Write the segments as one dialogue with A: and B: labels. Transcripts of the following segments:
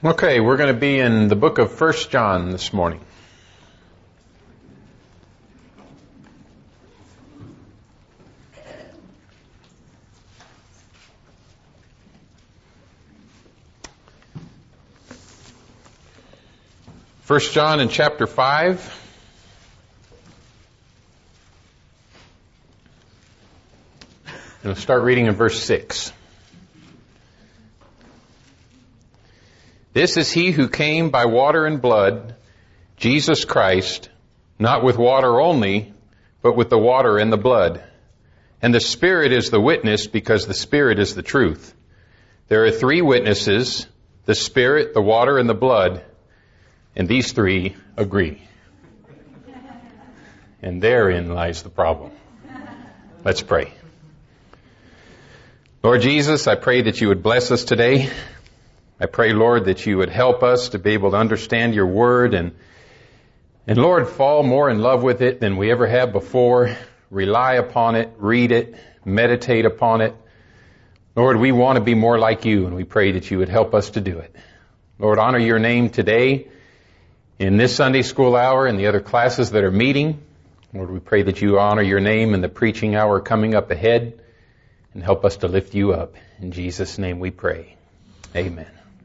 A: Okay, we're going to be in the book of 1 John this morning. First John in chapter 5. We'll start reading in verse 6. This is he who came by water and blood, Jesus Christ, not with water only, but with the water and the blood. And the Spirit is the witness, because the Spirit is the truth. There are three witnesses, the Spirit, the water, and the blood, and these three agree. And therein lies the problem. Let's pray. Lord Jesus, I pray that you would bless us today. I pray, Lord, that you would help us to be able to understand your word and Lord, fall more in love with it than we ever have before. Rely upon it, read it, meditate upon it. Lord, we want to be more like you, and we pray that you would help us to do it. Lord, honor your name today in this Sunday school hour and the other classes that are meeting. Lord, we pray that you honor your name in the preaching hour coming up ahead and help us to lift you up. In Jesus' name we pray. Amen.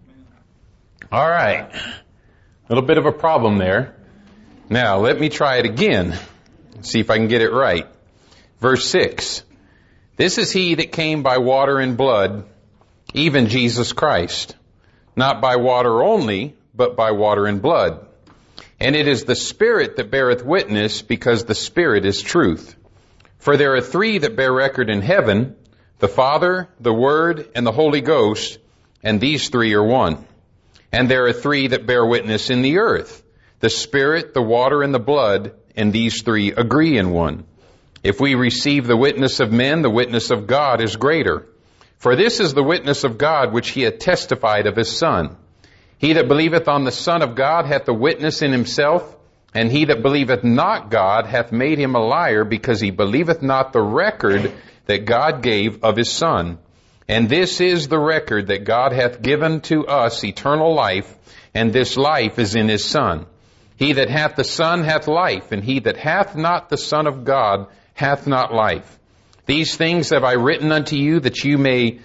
A: All right. A little bit of a problem there. Now, let me try it again. See if I can get it right. Verse 6. This is he that came by water and blood, even Jesus Christ. Not by water only, but by water and blood. And it is the Spirit that beareth witness, because the Spirit is truth. For there are three that bear record in heaven, the Father, the Word, and the Holy Ghost, and these three are one. And there are three that bear witness in the earth, the Spirit, the water, and the blood, and these three agree in one. If we receive the witness of men, the witness of God is greater. For this is the witness of God which he hath testified of his Son. He that believeth on the Son of God hath a witness in himself, and he that believeth not God hath made him a liar, because he believeth not the record that God gave of his Son. And this is the record, that God hath given to us eternal life, and this life is in his Son. He that hath the Son hath life, and he that hath not the Son of God hath not life. These things have I written unto you, that you may,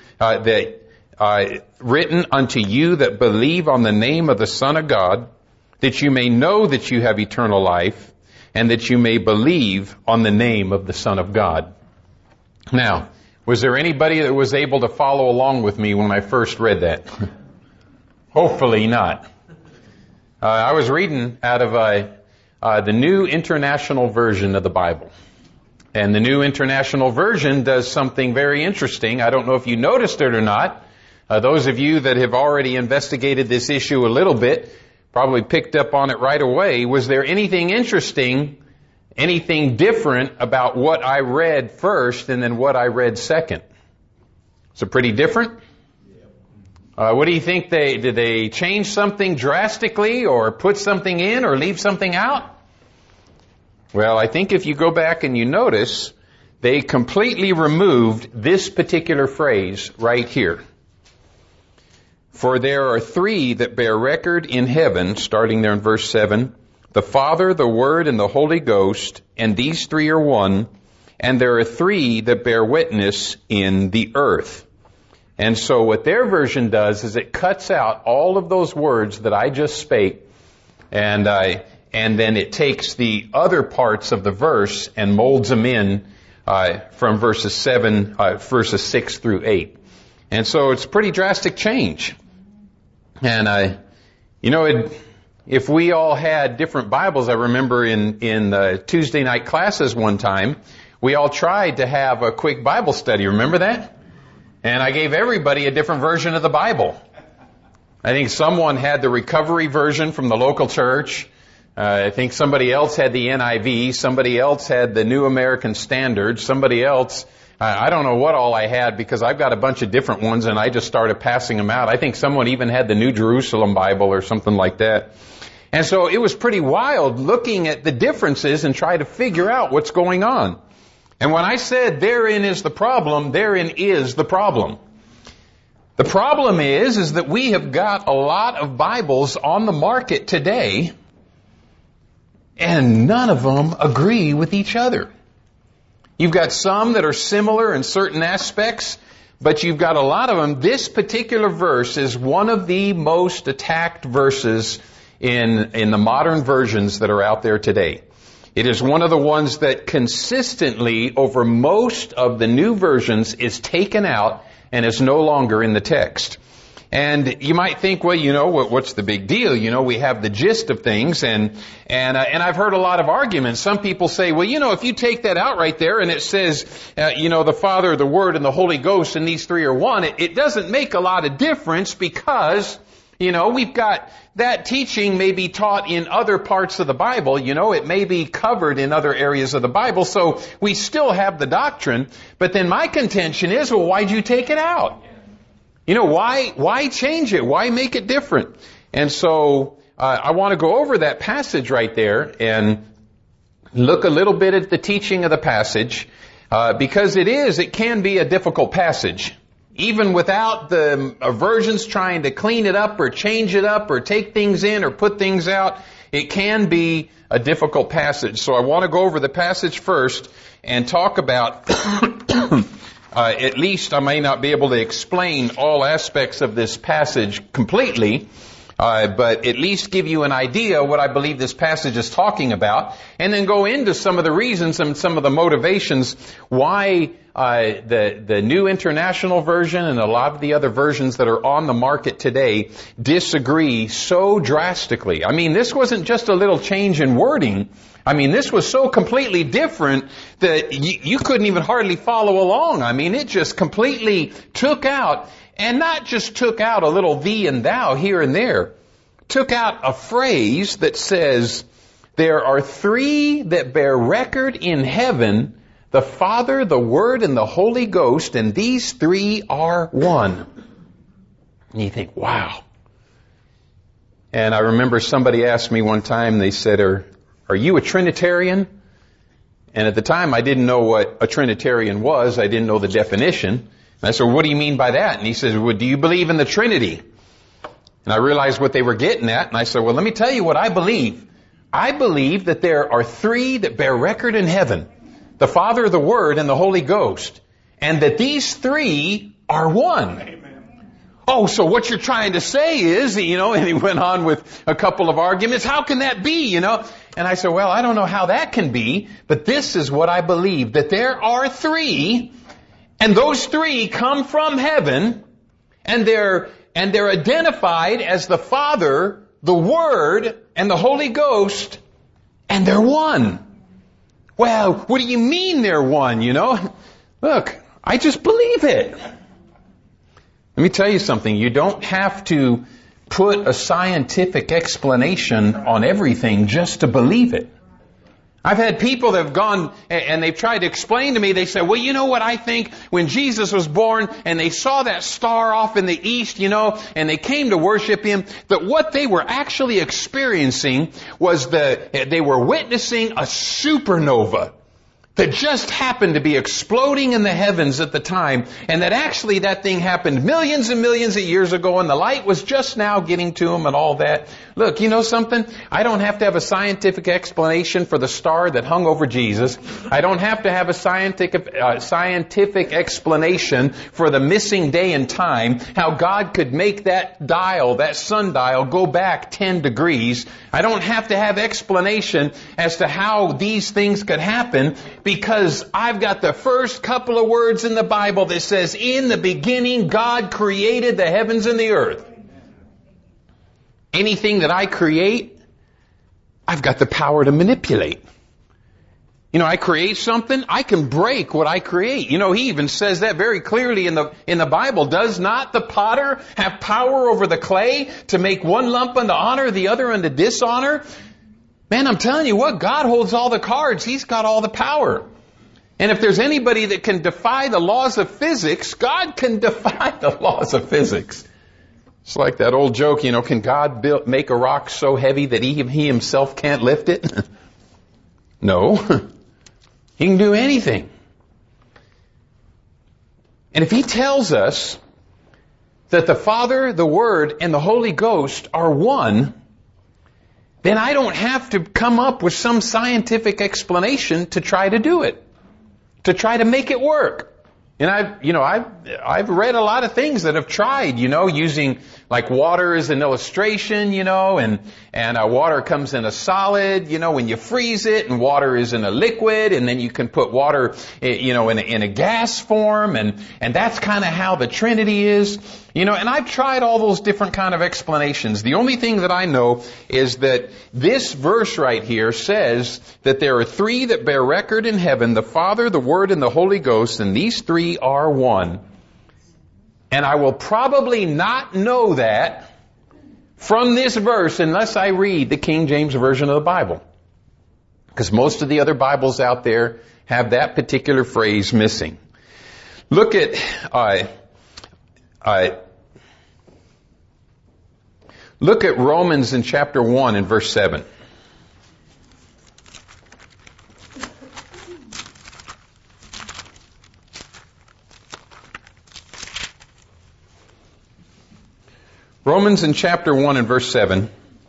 A: written unto you that believe on the name of the Son of God, that you may know that you have eternal life, and that you may believe on the name of the Son of God. Now, was there anybody that was able to follow along with me when I first read that? Hopefully not. I was reading out of the New International Version of the Bible. And the New International Version does something very interesting. I don't know if you noticed it or not. Those of you that have already investigated this issue a little bit probably picked up on it right away. Was there anything interesting, anything different about what I read first and then what I read second? Is it pretty different? What do you think? Did they change something drastically, or put something in, or leave something out? Well, I think if you go back and you notice, they completely removed this particular phrase right here. For there are three that bear record in heaven, starting there in verse 7, the Father, the Word, and the Holy Ghost, and these three are one, and there are three that bear witness in the earth. And so what their version does is it cuts out all of those words that I just spake, and then it takes the other parts of the verse and molds them in from verses 6 through 8. And so it's a pretty drastic change. And if we all had different Bibles, I remember in the Tuesday night classes one time, we all tried to have a quick Bible study. Remember that? And I gave everybody a different version of the Bible. I think someone had the recovery version from the local church. I think somebody else had the NIV. Somebody else had the New American Standard. Somebody else, I don't know what all I had, because I've got a bunch of different ones and I just started passing them out. I think someone even had the New Jerusalem Bible or something like that. And so it was pretty wild looking at the differences and try to figure out what's going on. And when I said therein is the problem, therein is the problem. The problem is that we have got a lot of Bibles on the market today, and none of them agree with each other. You've got some that are similar in certain aspects, but you've got a lot of them. This particular verse is one of the most attacked verses in the modern versions that are out there today. It is one of the ones that consistently over most of the new versions is taken out and is no longer in the text. And you might think, well, what's the big deal? We have the gist of things, and I've heard a lot of arguments. Some people say, well, if you take that out right there and it says, the Father, the Word, and the Holy Ghost, and these three are one, it doesn't make a lot of difference because, we've got that teaching may be taught in other parts of the Bible. It may be covered in other areas of the Bible, so we still have the doctrine. But then my contention is, well, why'd you take it out? Why change it? Why make it different? And so I want to go over that passage right there and look a little bit at the teaching of the passage, because it can be a difficult passage. Even without the versions trying to clean it up or change it up or take things in or put things out, it can be a difficult passage. So I want to go over the passage first and talk about at least I may not be able to explain all aspects of this passage completely, but at least give you an idea what I believe this passage is talking about, and then go into some of the reasons and some of the motivations why the New International Version and a lot of the other versions that are on the market today disagree so drastically. I mean, this wasn't just a little change in wording. I mean, this was so completely different that you couldn't even hardly follow along. I mean, it just completely took out, and not just took out a little thee and thou here and there, took out a phrase that says, there are three that bear record in heaven, the Father, the Word, and the Holy Ghost, and these three are one. And you think, wow. And I remember somebody asked me one time, they said, are you a Trinitarian? And at the time, I didn't know what a Trinitarian was. I didn't know the definition. And I said, what do you mean by that? And he says, well, do you believe in the Trinity? And I realized what they were getting at. And I said, well, let me tell you what I believe. I believe that there are three that bear record in heaven, the Father, the Word, and the Holy Ghost. And that these three are one. Amen. Oh, so what you're trying to say is, and he went on with a couple of arguments. How can that be, And I said, well, I don't know how that can be, but this is what I believe, that there are three, and those three come from heaven, and they're identified as the Father, the Word, and the Holy Ghost, and they're one. Well, what do you mean they're one, Look, I just believe it. Let me tell you something. You don't have to put a scientific explanation on everything just to believe it. I've had people that have gone and they've tried to explain to me, they say, well, you know what I think? When Jesus was born and they saw that star off in the east, and they came to worship Him, that what they were actually experiencing was they were witnessing a supernova that just happened to be exploding in the heavens at the time, and that actually that thing happened millions and millions of years ago, and the light was just now getting to them and all that. Look, you know something? I don't have to have a scientific explanation for the star that hung over Jesus. I don't have to have a scientific explanation for the missing day and time, how God could make that dial, that sundial, go back 10 degrees. I don't have to have explanation as to how these things could happen, because I've got the first couple of words in the Bible that says, in the beginning, God created the heavens and the earth. Anything that I create, I've got the power to manipulate. I create something, I can break what I create. He even says that very clearly in the Bible. Does not the potter have power over the clay to make one lump unto honor, the other unto dishonor? Man, I'm telling you what, God holds all the cards. He's got all the power. And if there's anybody that can defy the laws of physics, God can defy the laws of physics. It's like that old joke, can God make a rock so heavy that he himself can't lift it? No. He can do anything. And if He tells us that the Father, the Word, and the Holy Ghost are one, then I don't have to come up with some scientific explanation to try to do it, to try to make it work. And I've read a lot of things that have tried, using like water as an illustration, and water comes in a solid, when you freeze it, and water is in a liquid, and then you can put water, in a gas form, and that's kind of how the Trinity is, and I've tried all those different kind of explanations. The only thing that I know is that this verse right here says that there are three that bear record in heaven, the Father, the Word, and the Holy Ghost, and these three are one. And I will probably not know that from this verse unless I read the King James Version of the Bible. Because most of the other Bibles out there have that particular phrase missing. Look at Romans in chapter 1 and verse 7. Romans in chapter 1 and verse 7.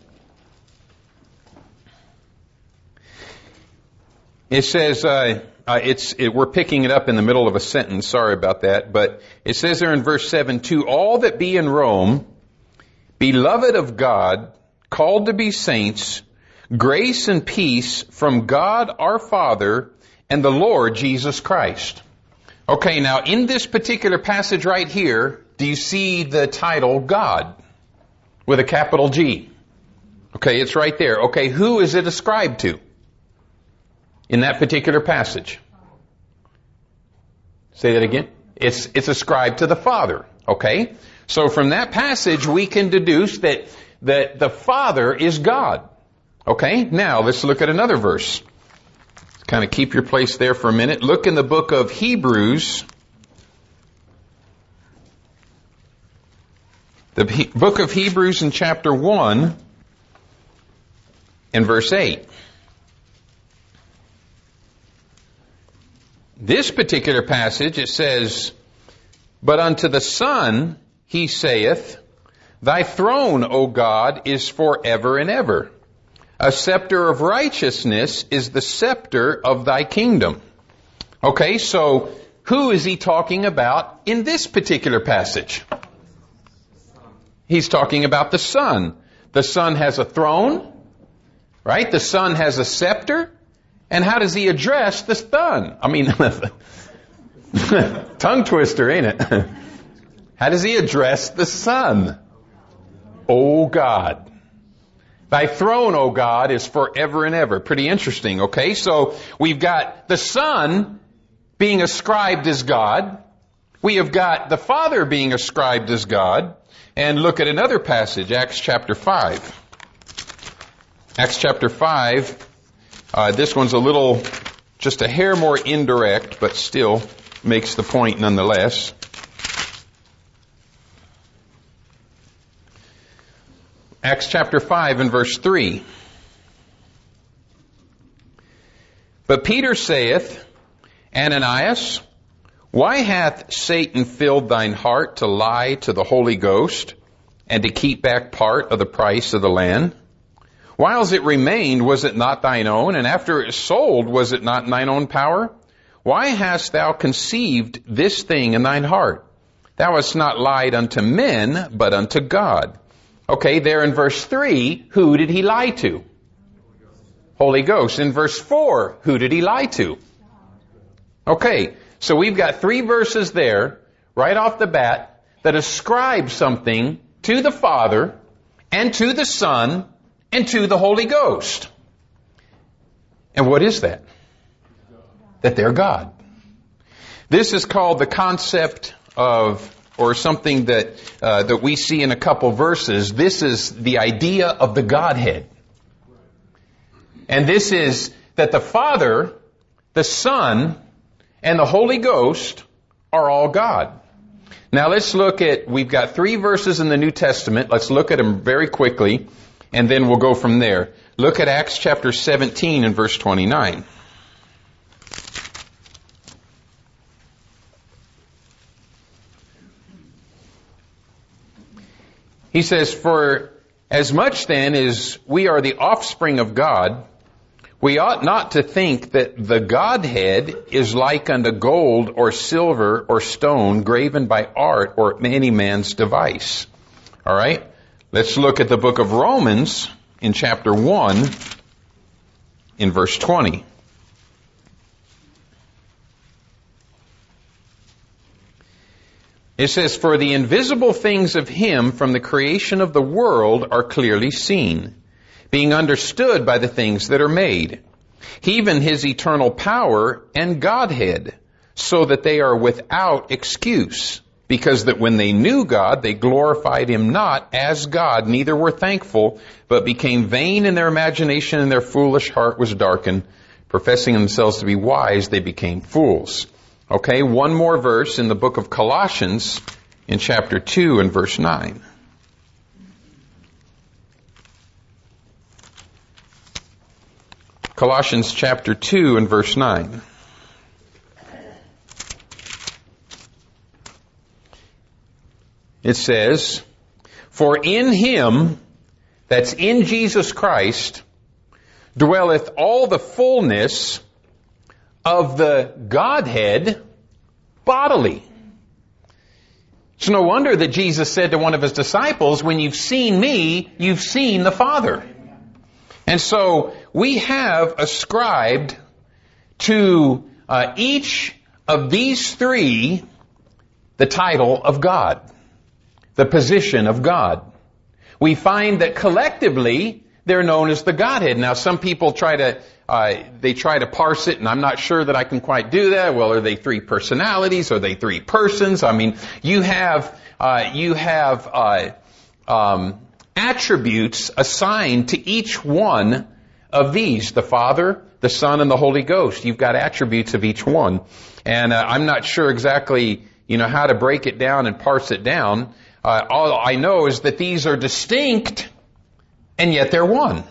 A: It says, we're picking it up in the middle of a sentence, sorry about that, but it says there in verse 7, to all that be in Rome, beloved of God, called to be saints, grace and peace from God our Father and the Lord Jesus Christ. Okay, now in this particular passage right here, do you see the title God with a capital G? Okay, it's right there. Okay, who is it ascribed to in that particular passage? Say that again. It's ascribed to the Father. Okay, so from that passage we can deduce that the Father is God. Okay, now let's look at another verse. Kind of keep your place there for a minute. Look in the book of Hebrews. The book of Hebrews in chapter 1 and verse 8. This particular passage, it says, but unto the Son he saith, thy throne, O God, is forever and ever. A scepter of righteousness is the scepter of thy kingdom. Okay, so who is he talking about in this particular passage? He's talking about the Son. The Son has a throne, right? The Son has a scepter. And how does he address the Son? I mean, tongue twister, ain't it? How does he address the Son? O God. Thy throne, O God, is forever and ever. Pretty interesting, okay? So we've got the Son being ascribed as God. We have got the Father being ascribed as God. And look at another passage, Acts chapter 5. Acts chapter 5, this one's just a hair more indirect, but still makes the point nonetheless. Acts chapter 5 and verse 3. But Peter saith, Ananias, why hath Satan filled thine heart to lie to the Holy Ghost, and to keep back part of the price of the land? Whiles it remained, was it not thine own? And after it was sold, was it not in thine own power? Why hast thou conceived this thing in thine heart? Thou hast not lied unto men, but unto God. Okay, there in verse 3, who did he lie to? Holy Ghost. In verse 4, who did he lie to? Okay, so we've got 3 verses there, right off the bat, that ascribe something to the Father, and to the Son, and to the Holy Ghost. And what is that? That they're God. This is called the concept of, or something that we see in a couple verses. This is the idea of the Godhead. And this is that the Father, the Son, and the Holy Ghost are all God. Now let's look at, we've got 3 verses in the New Testament. Let's look at them very quickly, and then we'll go from there. Look at Acts chapter 17 and verse 29. He says, for as much then as we are the offspring of God, we ought not to think that the Godhead is like unto gold or silver or stone graven by art or any man's device. All right? Let's look at the book of Romans in chapter 1 in verse 20. It says, for the invisible things of Him from the creation of the world are clearly seen, being understood by the things that are made, even His eternal power and Godhead, so that they are without excuse, because that when they knew God, they glorified Him not as God, neither were thankful, but became vain in their imagination, and their foolish heart was darkened. Professing themselves to be wise, they became fools. Okay, one more verse in the book of Colossians in chapter 2 and verse 9. Colossians chapter 2 and verse 9. It says, for in Him, that's in Jesus Christ, dwelleth all the fullness of the Godhead bodily. It's no wonder that Jesus said to one of His disciples, when you've seen me, you've seen the Father. And so we have ascribed to each of these three the title of God, the position of God. We find that collectively they're known as the Godhead. Now some people try to parse it, and I'm not sure that I can quite do that. Well, are they three personalities? Are they three persons? I mean, you have attributes assigned to each one of these. The Father, the Son, and the Holy Ghost. You've got attributes of each one. And I'm not sure exactly, how to break it down and parse it down. All I know is that these are distinct, and yet they're one.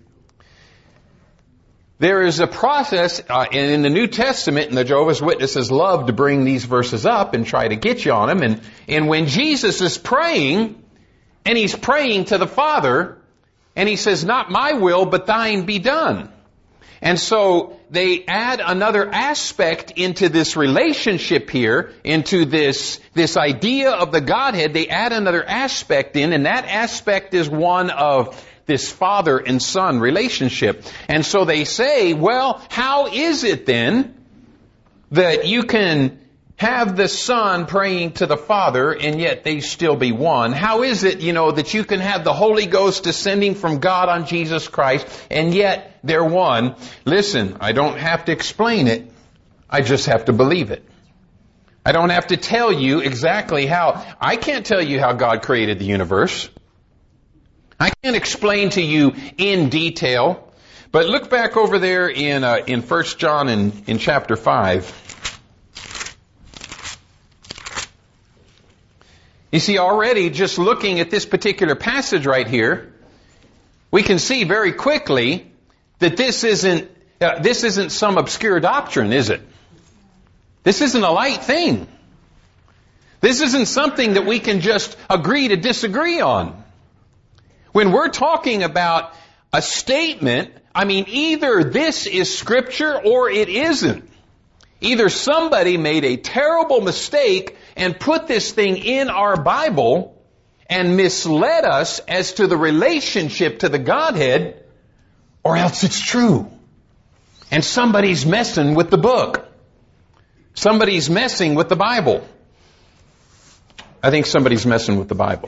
A: There is a process in the New Testament, and the Jehovah's Witnesses love to bring these verses up and try to get you on them. And when Jesus is praying, and He's praying to the Father, and He says, not my will, but thine be done. And so they add another aspect into this relationship here, into this idea of the Godhead. They add another aspect in, and that aspect is one of this Father and Son relationship. And so they say, well, how is it then that you can have the Son praying to the Father and yet they still be one? How is it, that you can have the Holy Ghost descending from God on Jesus Christ and yet they're one? Listen, I don't have to explain it. I just have to believe it. I don't have to tell you exactly how. I can't tell you how God created the universe. I can't explain to you in detail. But look back over there in 1 John in chapter 5. You see, already just looking at this particular passage right here, we can see very quickly that this isn't some obscure doctrine, is it? This isn't a light thing. This isn't something that we can just agree to disagree on. When we're talking about a statement, either this is Scripture or it isn't. Either somebody made a terrible mistake and put this thing in our Bible and misled us as to the relationship to the Godhead, or else it's true. And somebody's messing with the book. Somebody's messing with the Bible. I think somebody's messing with the Bible.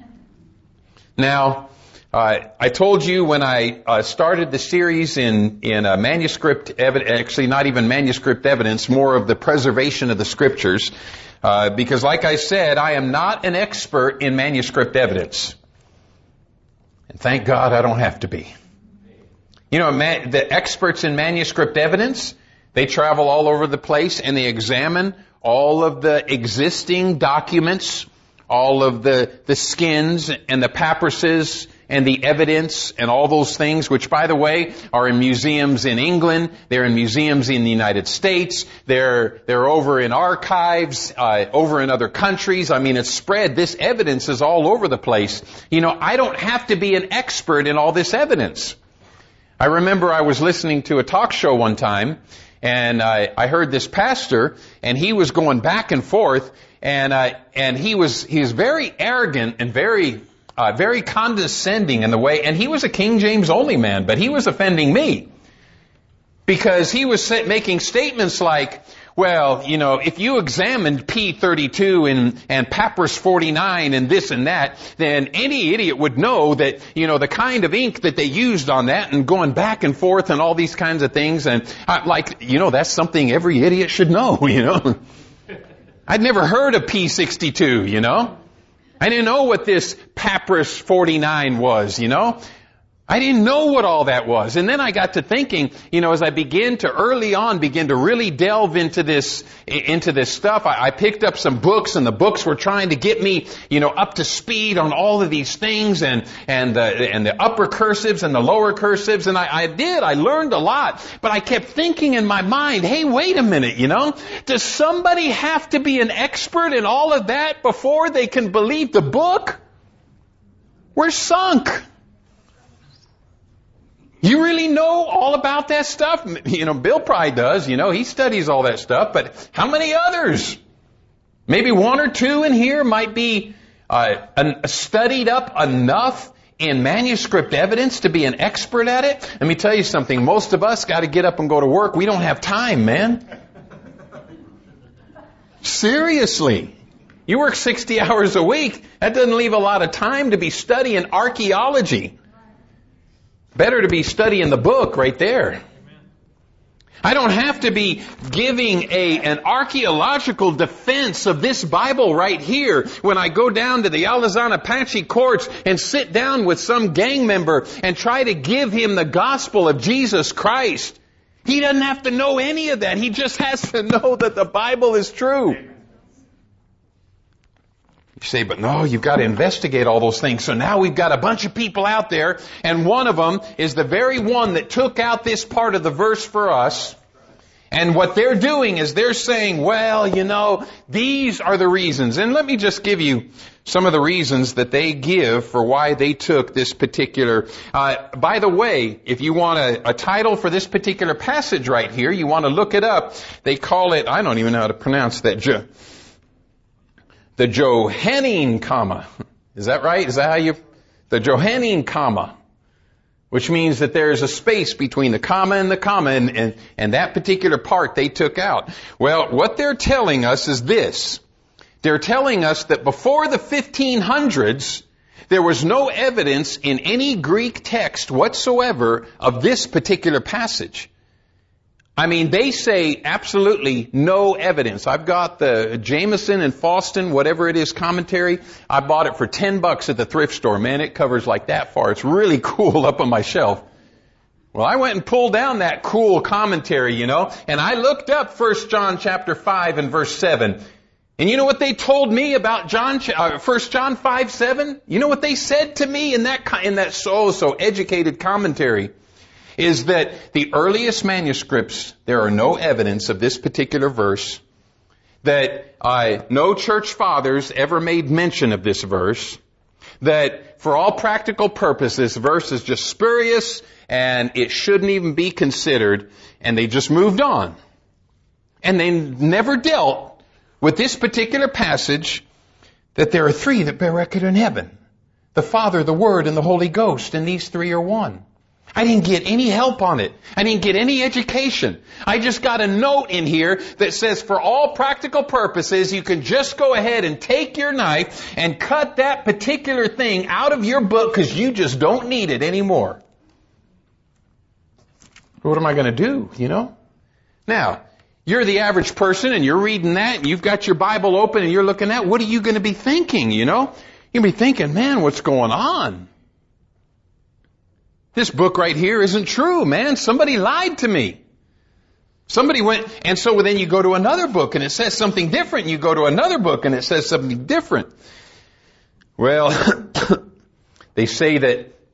A: Now, I told you when I started the series in manuscript evidence, actually not even manuscript evidence, more of the preservation of the Scriptures, because like I said, I am not an expert in manuscript evidence. And thank God I don't have to be. The experts in manuscript evidence, they travel all over the place and they examine all of the existing documents, all of the skins and the papyruses and the evidence and all those things, which, by the way, are in museums in England, they're in museums in the United States, they're over in archives, over in other countries. I mean, it's spread. This evidence is all over the place. You know, I don't have to be an expert in all this evidence. I remember I was listening to a talk show one time, and I heard this pastor, and he was going back and forth, and he was very arrogant and very condescending in the way, and he was a King James only man, but he was offending me because he was making statements like, well, you know, if you examined P32 and Papyrus 49 and this and that, then any idiot would know that, you know, the kind of ink that they used on that, and going back and forth and all these kinds of things. And that's something every idiot should know, you know. I'd never heard of P62, you know. I didn't know what this Papyrus 49 was, you know. I didn't know what all that was. And then I got to thinking, you know, as I began to really delve into this stuff, I picked up some books, and the books were trying to get me, you know, up to speed on all of these things, and the upper cursives and the lower cursives, and I learned a lot, but I kept thinking in my mind, hey, wait a minute, you know, does somebody have to be an expert in all of that before they can believe the book? We're sunk. You really know all about that stuff? You know, Bill probably does, you know, he studies all that stuff, but how many others? Maybe one or two in here might be studied up enough in manuscript evidence to be an expert at it. Let me tell you something, most of us got to get up and go to work. We don't have time, man. Seriously. You work 60 hours a week, that doesn't leave a lot of time to be studying archaeology. Better to be studying the book right there. I don't have to be giving an archaeological defense of this Bible right here when I go down to the Alazan Apache courts and sit down with some gang member and try to give him the gospel of Jesus Christ. He doesn't have to know any of that. He just has to know that the Bible is true. You say, but no, you've got to investigate all those things. So now we've got a bunch of people out there, and one of them is the very one that took out this part of the verse for us. And what they're doing is they're saying, well, you know, these are the reasons. And let me just give you some of the reasons that they give for why they took this particular. By the way, if you want a title for this particular passage right here, you want to look it up. They call it, I don't even know how to pronounce that, the Johannine comma. Is that right? Is that how the Johannine comma, which means that there's a space between the comma, and that particular part they took out. Well, what they're telling us is this. They're telling us that before the 1500s, there was no evidence in any Greek text whatsoever of this particular passage. I mean, they say absolutely no evidence. I've got the Jameson and Faustin, whatever it is, commentary. I bought it for $10 at the thrift store. Man, it covers like that far. It's really cool up on my shelf. Well, I went and pulled down that cool commentary, you know, and I looked up 1 John chapter 5 and verse 7. And you know what they told me about 1 John 5:7? You know what they said to me in that so educated commentary? Is that the earliest manuscripts, there are no evidence of this particular verse, that no church fathers ever made mention of this verse, that for all practical purposes, this verse is just spurious and it shouldn't even be considered, and they just moved on. And they never dealt with this particular passage, that there are three that bear record in heaven: the Father, the Word, and the Holy Ghost, and these three are one. I didn't get any help on it. I didn't get any education. I just got a note in here that says for all practical purposes, you can just go ahead and take your knife and cut that particular thing out of your book because you just don't need it anymore. What am I going to do, you know? Now, you're the average person and you're reading that and you've got your Bible open and you're looking at, what are you going to be thinking, you know? You'll be thinking, man, what's going on? This book right here isn't true, man. Somebody lied to me. Somebody went, and so then you go to another book and it says something different. You go to another book and it says something different. Well, they say that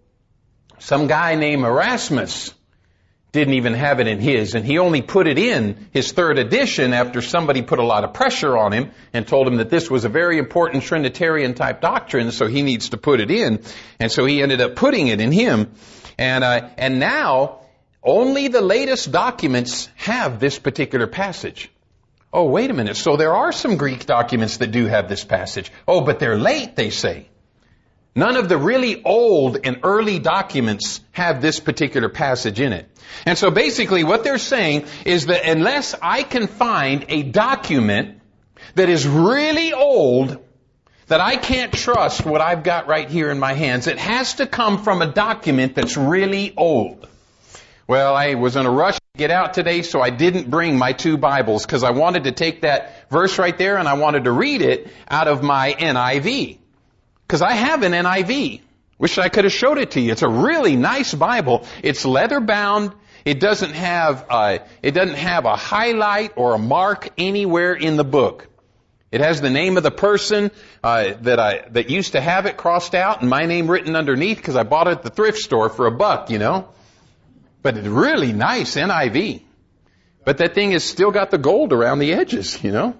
A: Some guy named Erasmus didn't even have it in his, and he only put it in his third edition after somebody put a lot of pressure on him and told him that this was a very important Trinitarian type doctrine, so he needs to put it in. And so he ended up putting it in him. And now only the latest documents have this particular passage. Oh, wait a minute. So there are some Greek documents that do have this passage. Oh, but they're late, they say. None of the really old and early documents have this particular passage in it. And so basically what they're saying is that unless I can find a document that is really old, that I can't trust what I've got right here in my hands, it has to come from a document that's really old. Well, I was in a rush to get out today, so I didn't bring my two Bibles because I wanted to take that verse right there and I wanted to read it out of my NIV. Because I have an NIV. Wish I could have showed it to you. It's a really nice Bible. It's leather bound. It doesn't have a highlight or a mark anywhere in the book. It has the name of the person that used to have it crossed out and my name written underneath because I bought it at the thrift store for $1, you know. But it's really nice NIV. But that thing has still got the gold around the edges, you know.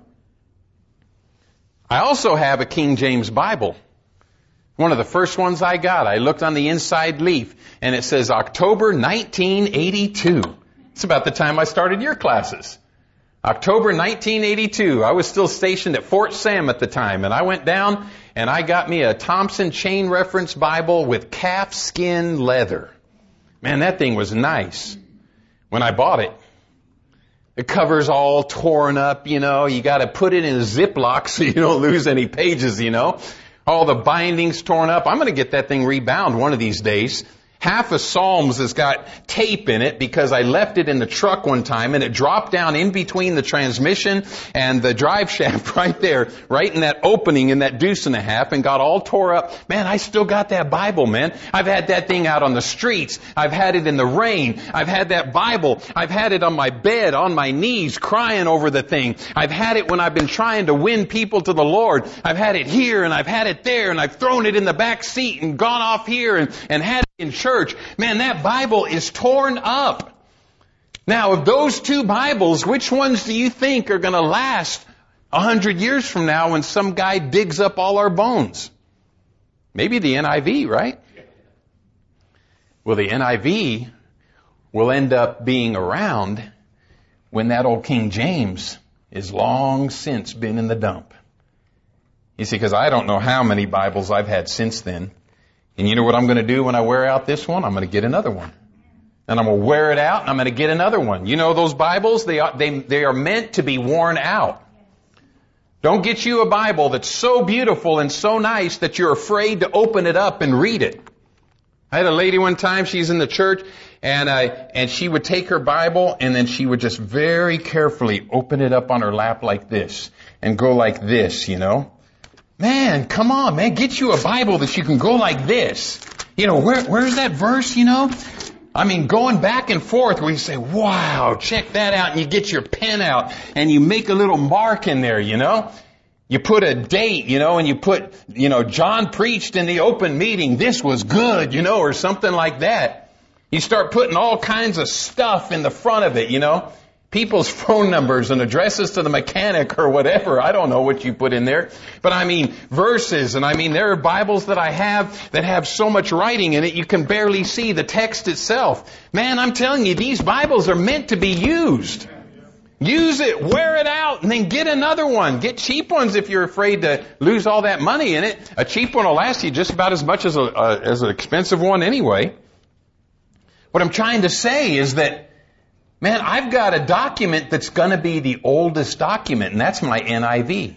A: I also have a King James Bible. One of the first ones I got. I looked on the inside leaf and it says October 1982. It's about the time I started your classes. October 1982. I was still stationed at Fort Sam at the time, and I went down and I got me a Thompson Chain Reference Bible with calf skin leather. Man, that thing was nice when I bought it. The cover's all torn up, you know. You got to put it in a Ziploc so you don't lose any pages, you know. All the bindings torn up. I'm going to get that thing rebound one of these days. Half of Psalms has got tape in it because I left it in the truck one time and it dropped down in between the transmission and the drive shaft right there, right in that opening in that deuce and a half, and got all tore up. Man, I still got that Bible, man. I've had that thing out on the streets. I've had it in the rain. I've had that Bible. I've had it on my bed, on my knees, crying over the thing. I've had it when I've been trying to win people to the Lord. I've had it here and I've had it there, and I've thrown it in the back seat and gone off here and had it in church. Man, that Bible is torn up. Now, of those two Bibles, which ones do you think are going to last 100 years from now when some guy digs up all our bones? Maybe the NIV, right? Well, the NIV will end up being around when that old King James is long since been in the dump. You see, because I don't know how many Bibles I've had since then. And you know what I'm going to do when I wear out this one? I'm going to get another one. And I'm going to wear it out and I'm going to get another one. You know those Bibles? They are meant to be worn out. Don't get you a Bible that's so beautiful and so nice that you're afraid to open it up and read it. I had a lady one time, she's in the church, and she would take her Bible and then she would just very carefully open it up on her lap like this and go like this, you know. Man, come on, man. Get you a Bible that you can go like this. You know, where's that verse, you know? I mean, going back and forth where you say, wow, check that out. And you get your pen out and you make a little mark in there, you know? You put a date, you know, and you put, you know, John preached in the open meeting. This was good, you know, or something like that. You start putting all kinds of stuff in the front of it, you know? People's phone numbers and addresses to the mechanic or whatever. I don't know what you put in there. But I mean, verses. And I mean, there are Bibles that I have that have so much writing in it you can barely see the text itself. Man, I'm telling you, these Bibles are meant to be used. Use it, wear it out, and then get another one. Get cheap ones if you're afraid to lose all that money in it. A cheap one will last you just about as much as an expensive one anyway. What I'm trying to say is that, man, I've got a document that's going to be the oldest document, and that's my NIV.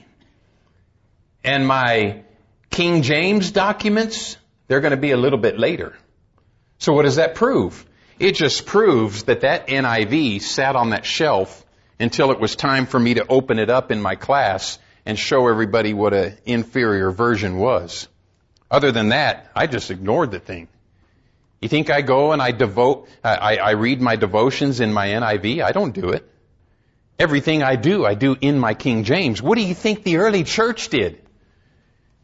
A: And my King James documents, they're going to be a little bit later. So what does that prove? It just proves that NIV sat on that shelf until it was time for me to open it up in my class and show everybody what an inferior version was. Other than that, I just ignored the thing. You think I go and I read my devotions in my NIV? I don't do it. Everything I do in my King James. What do you think the early church did?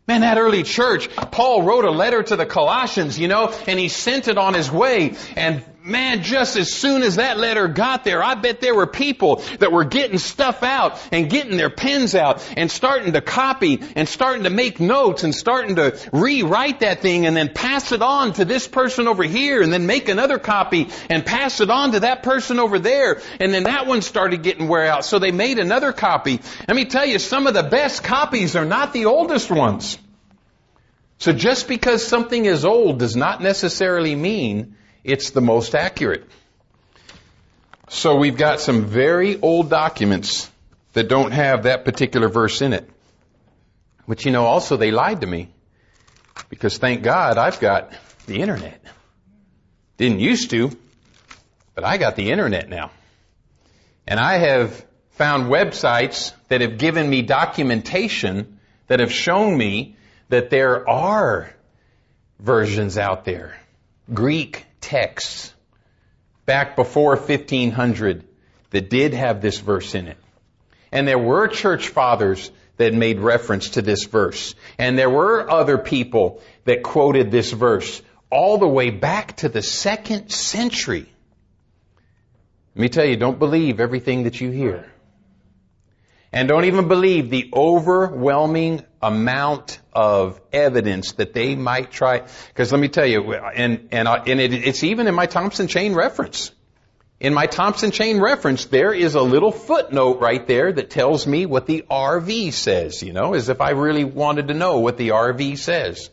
A: Man, that early church, Paul wrote a letter to the Colossians, and he sent it on his way. And man, just as soon as that letter got there, I bet there were people that were getting stuff out and getting their pens out and starting to copy and starting to make notes and starting to rewrite that thing and then pass it on to this person over here and then make another copy and pass it on to that person over there. And then that one started getting wear out. So they made another copy. Let me tell you, some of the best copies are not the oldest ones. So just because something is old does not necessarily mean it's the most accurate. So we've got some very old documents that don't have that particular verse in it. But also they lied to me. Because thank God I've got the internet. Didn't used to, but I got the internet now. And I have found websites that have given me documentation that have shown me that there are versions out there, Greek texts, back before 1500 that did have this verse in it. And there were church fathers that made reference to this verse. And there were other people that quoted this verse all the way back to the 2nd century. Let me tell you, don't believe everything that you hear. And don't even believe the overwhelming amount of evidence that they might try. Because let me tell you, it's even in my Thompson Chain reference. In my Thompson Chain reference, there is a little footnote right there that tells me what the RV says, as if I really wanted to know what the RV says.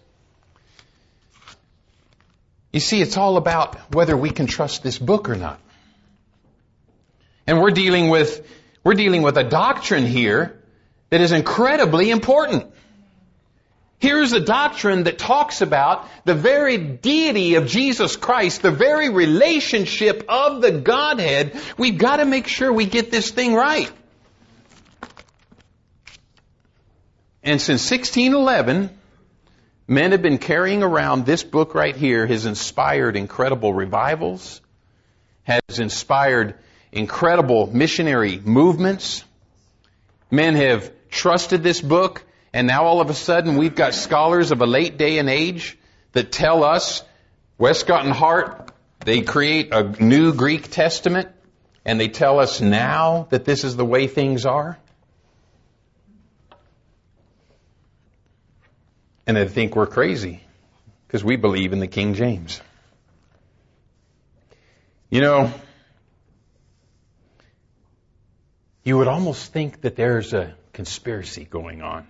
A: You see, it's all about whether we can trust this book or not. And we're dealing with a doctrine here that is incredibly important. Here's a doctrine that talks about the very deity of Jesus Christ, the very relationship of the Godhead. We've got to make sure we get this thing right. And since 1611, men have been carrying around this book right here, has inspired incredible revivals, has inspired incredible missionary movements. Men have trusted this book, and now all of a sudden we've got scholars of a late day and age that tell us, Westcott and Hart, they create a new Greek Testament, and they tell us now that this is the way things are. And they think we're crazy because we believe in the King James. You would almost think that there's a conspiracy going on.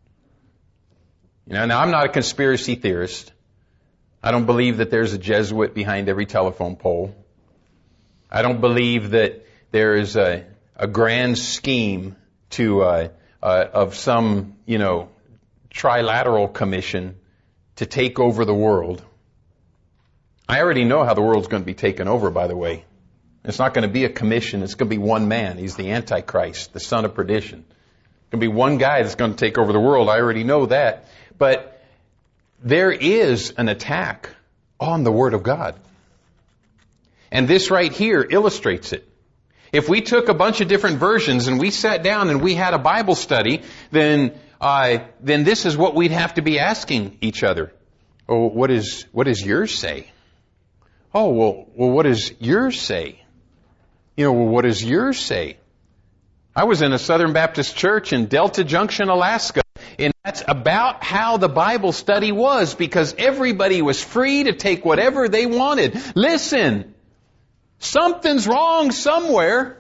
A: Now I'm not a conspiracy theorist. I don't believe that there's a Jesuit behind every telephone pole. I don't believe that there is a grand scheme of some, trilateral commission to take over the world. I already know how the world's going to be taken over, by the way. It's not going to be a commission. It's going to be one man. He's the Antichrist, the son of perdition. It's going to be one guy that's going to take over the world. I already know that. But there is an attack on the Word of God. And this right here illustrates it. If we took a bunch of different versions and we sat down and we had a Bible study, then this is what we'd have to be asking each other. Oh, what does yours say? Oh, well, what does yours say? What does yours say? I was in a Southern Baptist church in Delta Junction, Alaska, and that's about how the Bible study was, because everybody was free to take whatever they wanted. Listen, something's wrong somewhere.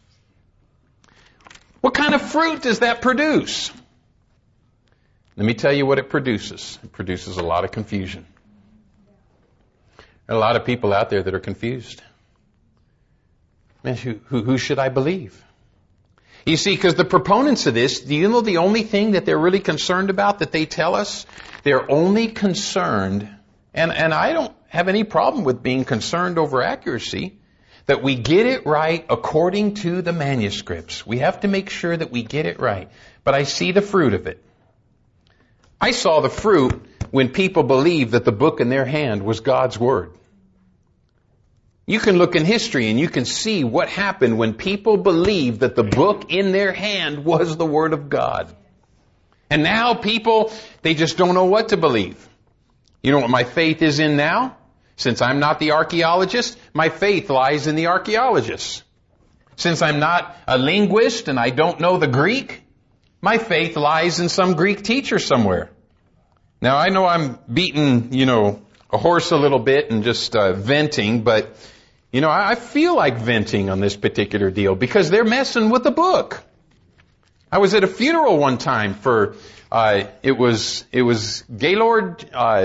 A: What kind of fruit does that produce? Let me tell you what it produces. It produces a lot of confusion. There are a lot of people out there that are confused. Man, who should I believe? You see, because the proponents of this, the only thing that they're really concerned about that they tell us? They're only concerned, and I don't have any problem with being concerned over accuracy, that we get it right according to the manuscripts. We have to make sure that we get it right. But I see the fruit of it. I saw the fruit when people believed that the book in their hand was God's Word. You can look in history and you can see what happened when people believed that the book in their hand was the Word of God. And now people, they just don't know what to believe. You know what my faith is in now? Since I'm not the archaeologist, my faith lies in the archaeologists. Since I'm not a linguist and I don't know the Greek, my faith lies in some Greek teacher somewhere. Now I know I'm beating, a horse a little bit and just venting, but, I feel like venting on this particular deal because they're messing with the book. I was at a funeral one time for, it was Gaylord,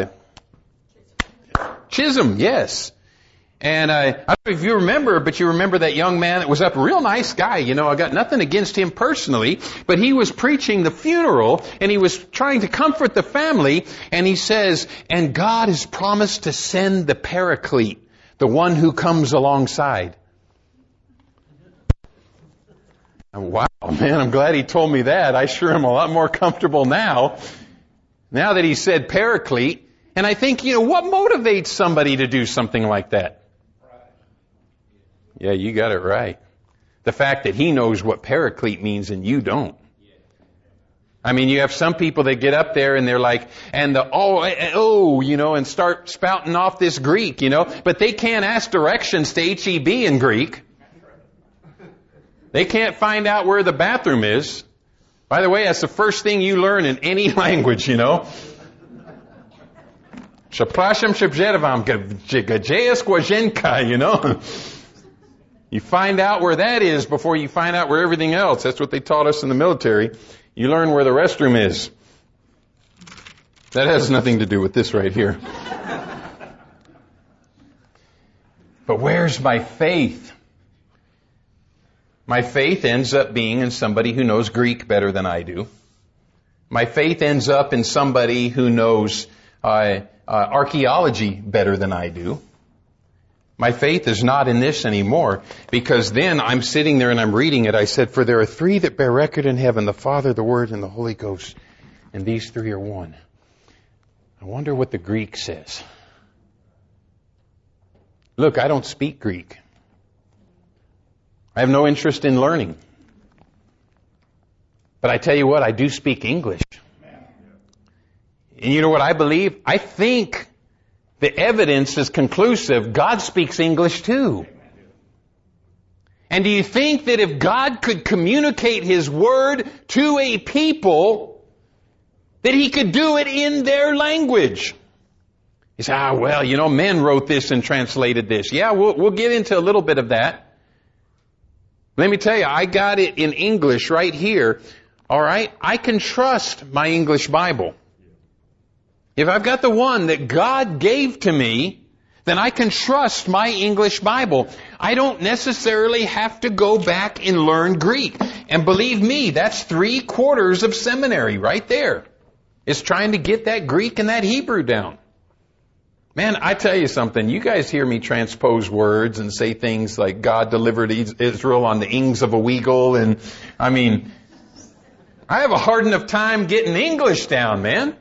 A: Chisholm, yes. And I don't know if you remember, but you remember that young man that was up, a real nice guy, I got nothing against him personally, but he was preaching the funeral and he was trying to comfort the family, and he says, and God has promised to send the Paraclete, the one who comes alongside. Wow, man, I'm glad he told me that. I sure am a lot more comfortable now that he said Paraclete. And I think, what motivates somebody to do something like that? Yeah, you got it right. The fact that he knows what Paraclete means and you don't. I mean, you have some people that get up there and they're like, and and start spouting off this Greek, but they can't ask directions to HEB in Greek. They can't find out where the bathroom is. By the way, that's the first thing you learn in any language, Shaprasham Shabjedavam Gajeas Gwajenka, You find out where that is before you find out where everything else. That's what they taught us in the military. You learn where the restroom is. That has nothing to do with this right here. But where's my faith? My faith ends up being in somebody who knows Greek better than I do. My faith ends up in somebody who knows archaeology better than I do. My faith is not in this anymore, because then I'm sitting there and I'm reading it. I said, for there are three that bear record in heaven, the Father, the Word, and the Holy Ghost. And these three are one. I wonder what the Greek says. Look, I don't speak Greek. I have no interest in learning. But I tell you what, I do speak English. And you know what I believe? I think the evidence is conclusive. God speaks English too. And do you think that if God could communicate His Word to a people, that He could do it in their language? You say, men wrote this and translated this. Yeah, we'll get into a little bit of that. Let me tell you, I got it in English right here. All right? I can trust my English Bible. If I've got the one that God gave to me, then I can trust my English Bible. I don't necessarily have to go back and learn Greek. And believe me, that's 3/4 of seminary right there. It's trying to get that Greek and that Hebrew down. Man, I tell you something. You guys hear me transpose words and say things like God delivered Israel on the wings of a weagle. And I have a hard enough time getting English down, man.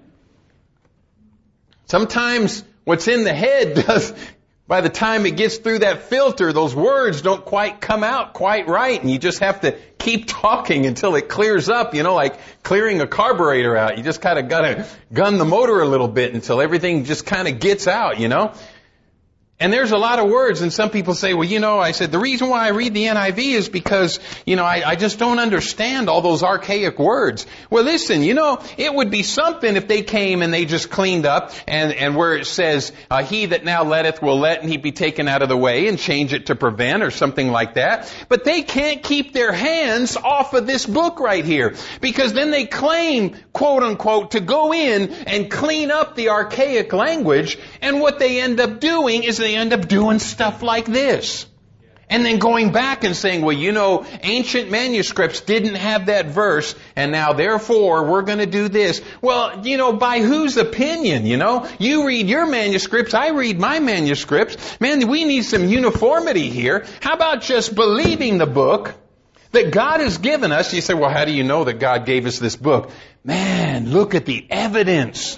A: Sometimes what's in the head does, by the time it gets through that filter, those words don't quite come out quite right. And you just have to keep talking until it clears up, like clearing a carburetor out. You just kind of got to gun the motor a little bit until everything just kind of gets out, And there's a lot of words, and some people say, I said, the reason why I read the NIV is because, I just don't understand all those archaic words. Well, listen, it would be something if they came and they just cleaned up and where it says, he that now letteth will let and he be taken out of the way, and change it to prevent or something like that. But they can't keep their hands off of this book right here, because then they claim, quote unquote, to go in and clean up the archaic language, and what they end up doing is they end up doing stuff like this. And then going back and saying, ancient manuscripts didn't have that verse, and now therefore we're going to do this. Well, by whose opinion, You read your manuscripts, I read my manuscripts. Man, we need some uniformity here. How about just believing the book that God has given us? You say, well, how do you know that God gave us this book? Man, look at the evidence.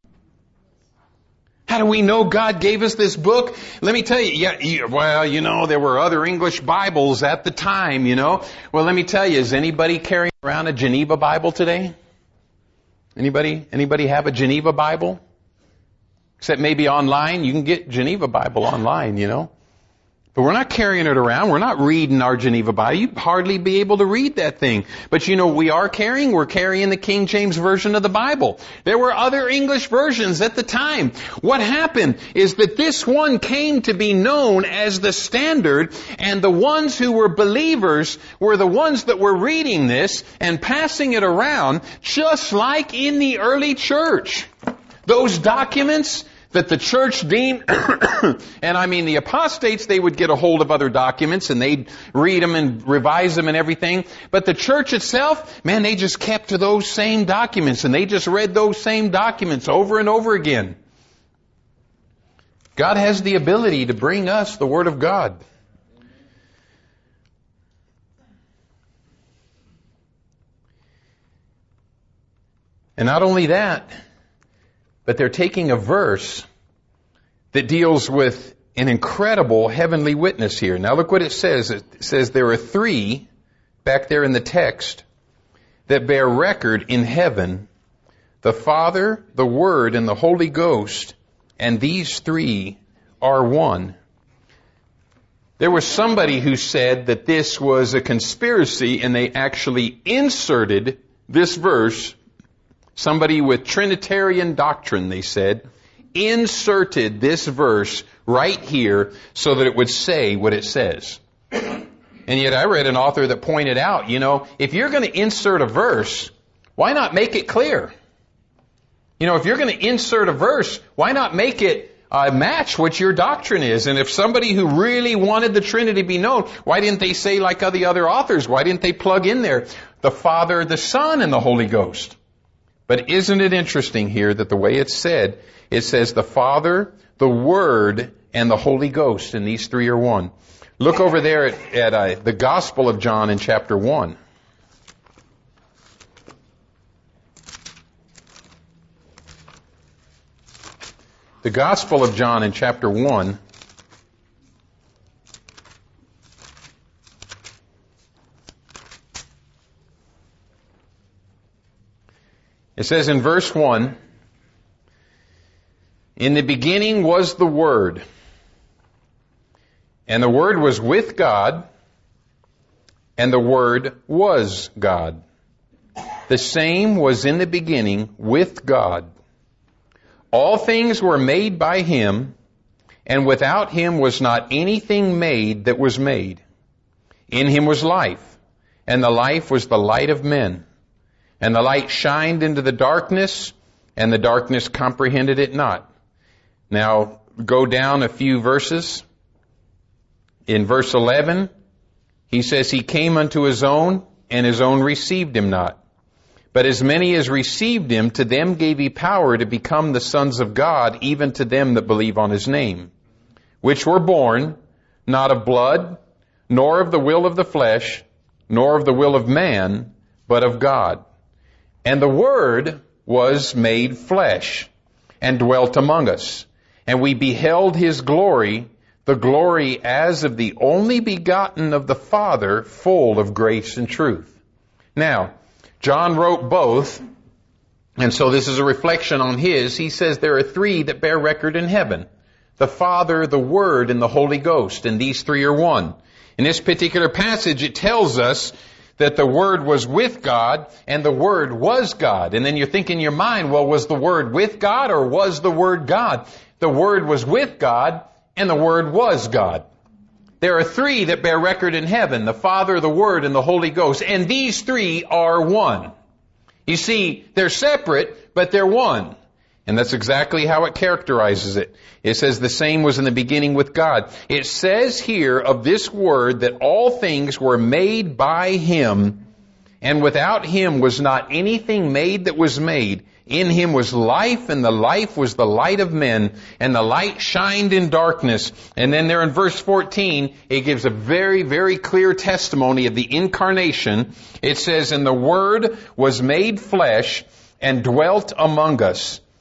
A: How do we know God gave us this book? Let me tell you, there were other English Bibles at the time, Well, let me tell you, is anybody carrying around a Geneva Bible today? Anybody have a Geneva Bible? Except maybe online. You can get Geneva Bible online, you know. But we're not carrying it around. We're not reading our Geneva Bible. You'd hardly be able to read that thing. But you know we are carrying? We're carrying the King James Version of the Bible. There were other English versions at the time. What happened is that this one came to be known as the standard, and the ones who were believers were the ones that were reading this and passing it around, just like in the early church. Those documents that the church deemed, and I mean the apostates, they would get a hold of other documents and they'd read them and revise them and everything. But the church itself, man, they just kept to those same documents and they just read those same documents over and over again. God has the ability to bring us the Word of God. And not only that, but they're taking a verse that deals with an incredible heavenly witness here. Now look what it says. It says there are three, back there in the text, that bear record in heaven: the Father, the Word, and the Holy Ghost, and these three are one. There was somebody who said that this was a conspiracy, and they actually inserted this verse. Somebody with Trinitarian doctrine, they said, inserted this verse right here so that it would say what it says. And yet I read an author that pointed out, you know, if you're going to insert a verse, why not make it clear? You know, if you're going to insert a verse, why not make it match what your doctrine is? And if somebody who really wanted the Trinity to be known, why didn't they say like the other authors? Why didn't they plug in there the Father, the Son, and the Holy Ghost? But isn't it interesting here that the way it's said, it says the Father, the Word, and the Holy Ghost, and these three are one. Look over there at the Gospel of John in chapter 1. The Gospel of John in chapter 1. It says in verse 1, "In the beginning was the Word, and the Word was with God, and the Word was God. The same was in the beginning with God. All things were made by Him, and without Him was not anything made that was made. In Him was life, and the life was the light of men. And the light shined into the darkness, and the darkness comprehended it not." Now, go down a few verses. In verse 11, he says, "He came unto His own, and His own received Him not. But as many as received Him, to them gave He power to become the sons of God, even to them that believe on His name, which were born, not of blood, nor of the will of the flesh, nor of the will of man, but of God. And the Word was made flesh, and dwelt among us. And we beheld His glory, the glory as of the only begotten of the Father, full of grace and truth." Now, John wrote both, and so this is a reflection on his. He says there are three that bear record in heaven: the Father, the Word, and the Holy Ghost, and these three are one. In this particular passage, it tells us that the Word was with God, and the Word was God. And then you think in your mind, well, was the Word with God, or was the Word God? The Word was with God, and the Word was God. There are three that bear record in heaven: the Father, the Word, and the Holy Ghost. And these three are one. You see, they're separate, but they're one. And that's exactly how it characterizes it. It says the same was in the beginning with God. It says here of this Word that all things were made by Him, and without Him was not anything made that was made. In Him was life, and the life was the light of men, and the light shined in darkness. And then there in verse 14, it gives a very, very clear testimony of the incarnation. It says, "And the Word was made flesh, and dwelt among us."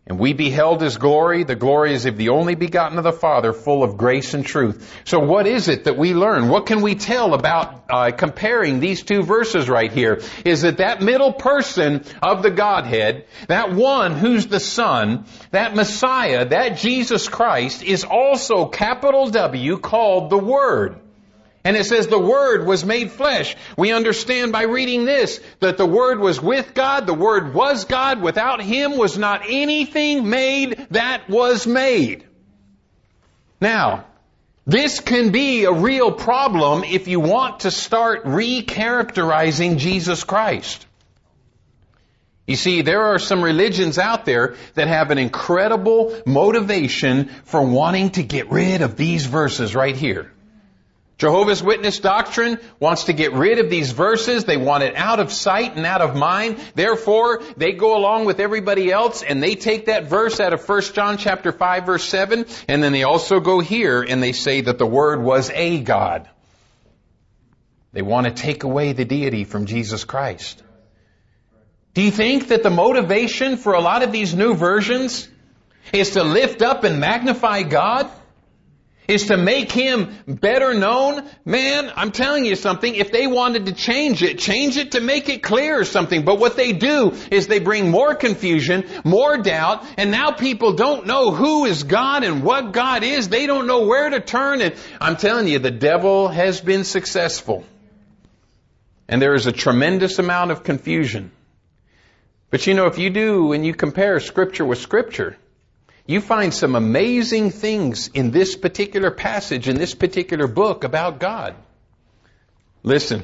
A: And we beheld His glory. The glory is of the only begotten of the Father, full of grace and truth. So what is it that we learn? What can we tell about comparing these two verses right here? Is that middle person of the Godhead, that one who's the Son, that Messiah, that Jesus Christ, is also capital W called the Word. And it says the Word was made flesh. We understand by reading this that the Word was with God, the Word was God. Without Him was not anything made that was made. Now, this can be a real problem if you want to start recharacterizing Jesus Christ. You see, there are some religions out there that have an incredible motivation for wanting to get rid of these verses right here. Jehovah's Witness doctrine wants to get rid of these verses. They want it out of sight and out of mind. Therefore, they go along with everybody else and they take that verse out of 1 John chapter 5 verse 7, and then they also go here and they say that the Word was a God. They want to take away the deity from Jesus Christ. Do you think that the motivation for a lot of these new versions is to lift up and magnify God? Is to make Him better known? Man, I'm telling you something, if they wanted to change it to make it clear or something. But what they do is they bring more confusion, more doubt, and now people don't know who is God and what God is. They don't know where to turn, and I'm telling you, the devil has been successful. And there is a tremendous amount of confusion. But you know, if you do and you compare Scripture with Scripture, you find some amazing things in this particular passage, in this particular book about God. Listen.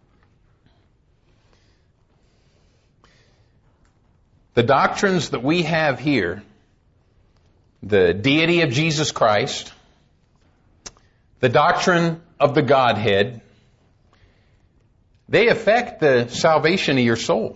A: The doctrines that we have here, the deity of Jesus Christ, the doctrine of the Godhead, they affect the salvation of your soul.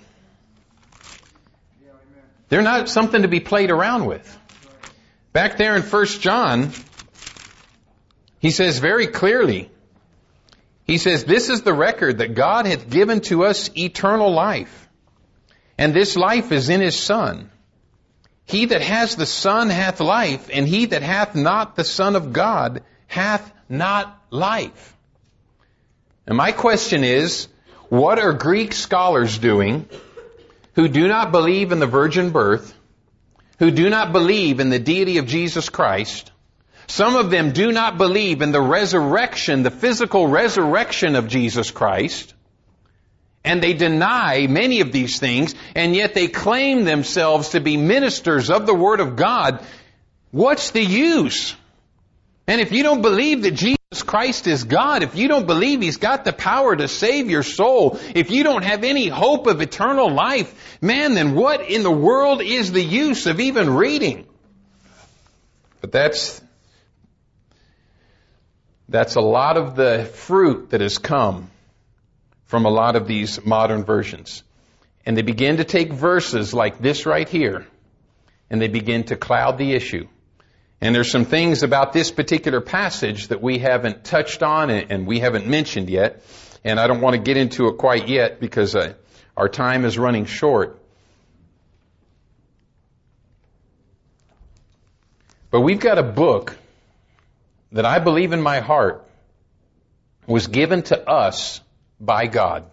A: They're not something to be played around with. Back there in 1 John, he says very clearly, he says, "This is the record that God hath given to us eternal life, and this life is in His Son. He that has the Son hath life, and he that hath not the Son of God hath not life." And my question is, what are Greek scholars doing who do not believe in the virgin birth, who do not believe in the deity of Jesus Christ? Some of them do not believe in the resurrection, the physical resurrection of Jesus Christ. And they deny many of these things, and yet they claim themselves to be ministers of the Word of God. What's the use? And if you don't believe that Jesus Christ is God, if you don't believe He's got the power to save your soul, if you don't have any hope of eternal life, man, then what in the world is the use of even reading? But that's a lot of the fruit that has come from a lot of these modern versions. And they begin to take verses like this right here, and they begin to cloud the issue. And there's some things about this particular passage that we haven't touched on and we haven't mentioned yet. And I don't want to get into it quite yet because our time is running short. But we've got a book that I believe in my heart was given to us by God,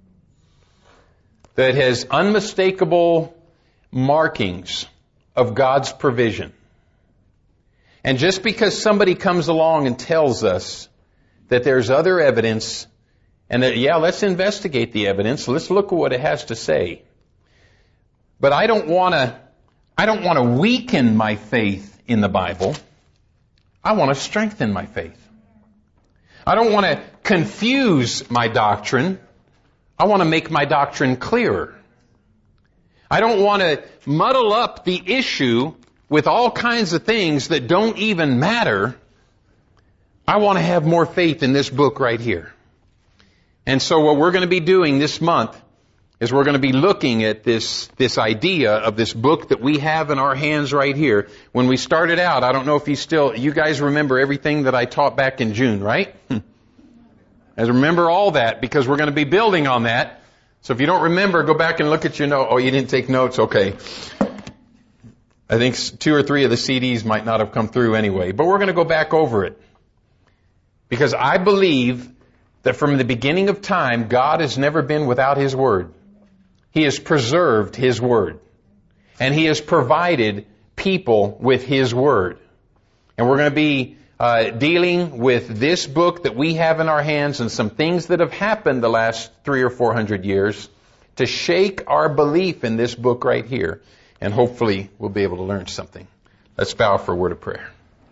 A: that has unmistakable markings of God's provision. And just because somebody comes along and tells us that there's other evidence, and that, yeah, let's investigate the evidence, let's look at what it has to say. But I don't want to weaken my faith in the Bible. I want to strengthen my faith. I don't want to confuse my doctrine. I want to make my doctrine clearer. I don't want to muddle up the issue with all kinds of things that don't even matter. I want to have more faith in this book right here. And so what we're going to be doing this month is we're going to be looking at this idea of this book that we have in our hands right here. When we started out, I don't know if you guys remember everything that I taught back in June, right? I remember all that because we're going to be building on that. So if you don't remember, go back and look at your note. Oh, you didn't take notes? Okay. I think 2 or 3 of the CDs might not have come through anyway, but we're going to go back over it. Because I believe that from the beginning of time, God has never been without His Word. He has preserved His Word. And He has provided people with His Word. And we're going to be dealing with this book that we have in our hands and some things that have happened the last 300 or 400 years to shake our belief in this book right here. And hopefully we'll be able to learn something. Let's bow for a word of prayer.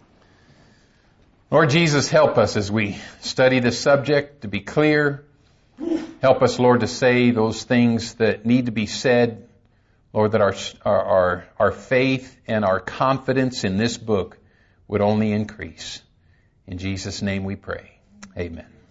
A: Lord Jesus, help us as we study this subject to be clear. Help us, Lord, to say those things that need to be said. Lord, that our faith and our confidence in this book would only increase. In Jesus' name we pray. Amen.